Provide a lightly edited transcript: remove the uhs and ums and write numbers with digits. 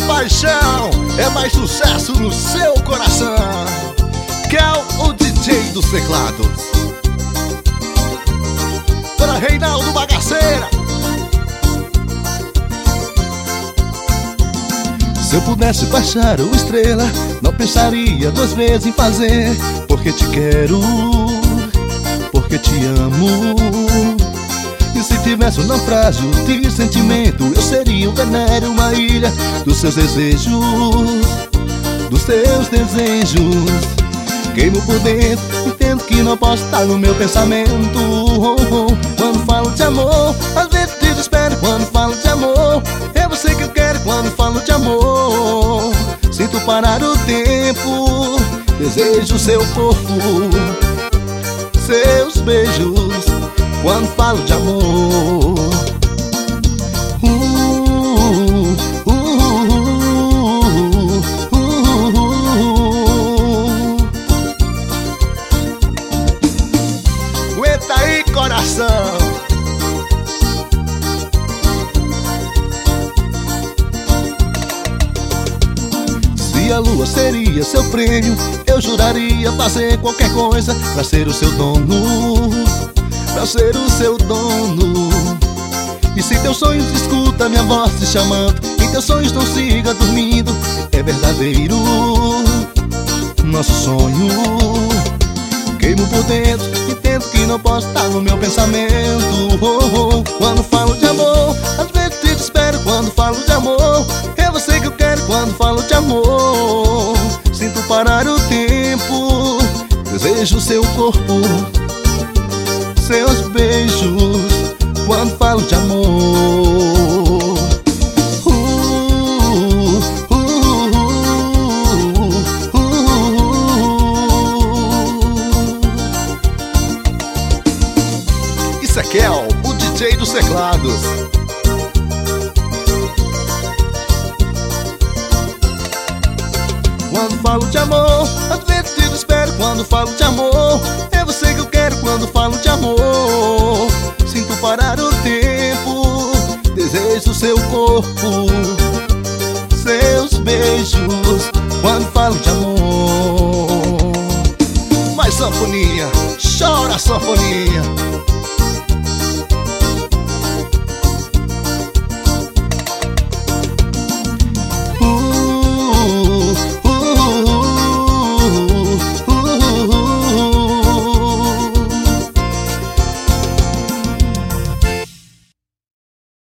paixão é mais sucesso no seu coração. Kel, o DJ dos teclados. Para Reinaldo Bagaceira. Se eu pudesse baixar uma estrela, não pensaria duas vezes em fazer. Porque te quero, porque te amo. E se tivesse um naufrágio de sentimento, eu seria um venéreo, uma ilha dos seus desejos, dos teus desejos. Queimo por dentro, entendo que não posso estar no meu pensamento. Quando falo de amor, às vezes te desespero. Quando falo de amor, é você que eu quero. Quando falo de amor, sinto parar o tempo. Desejo seu corpo, seus beijos. Quando falo de amor, aguenta aí, coração. Se a lua seria seu prêmio, eu juraria fazer qualquer coisa pra ser o seu dono, pra ser o seu dono. E se teus sonhos escuta minha voz te chamando, em teus sonhos não siga dormindo, é verdadeiro nosso sonho. Queimo por dentro, entendo que não posso estar no meu pensamento. Quando falo de amor, às vezes te espero. Quando falo de amor, é você que eu quero. Quando falo de amor, sinto parar o tempo. Desejo seu corpo, seus beijos. Quando falo de amor, isso é Kel, o DJ dos teclados. Quando falo de amor, às vezes te espero. Quando falo de amor, é você que eu quero. Quando falo de amor, sinto parar o tempo. Desejo seu corpo, seus beijos. Quando falo de amor, mais sanfoninha, chora sanfoninha.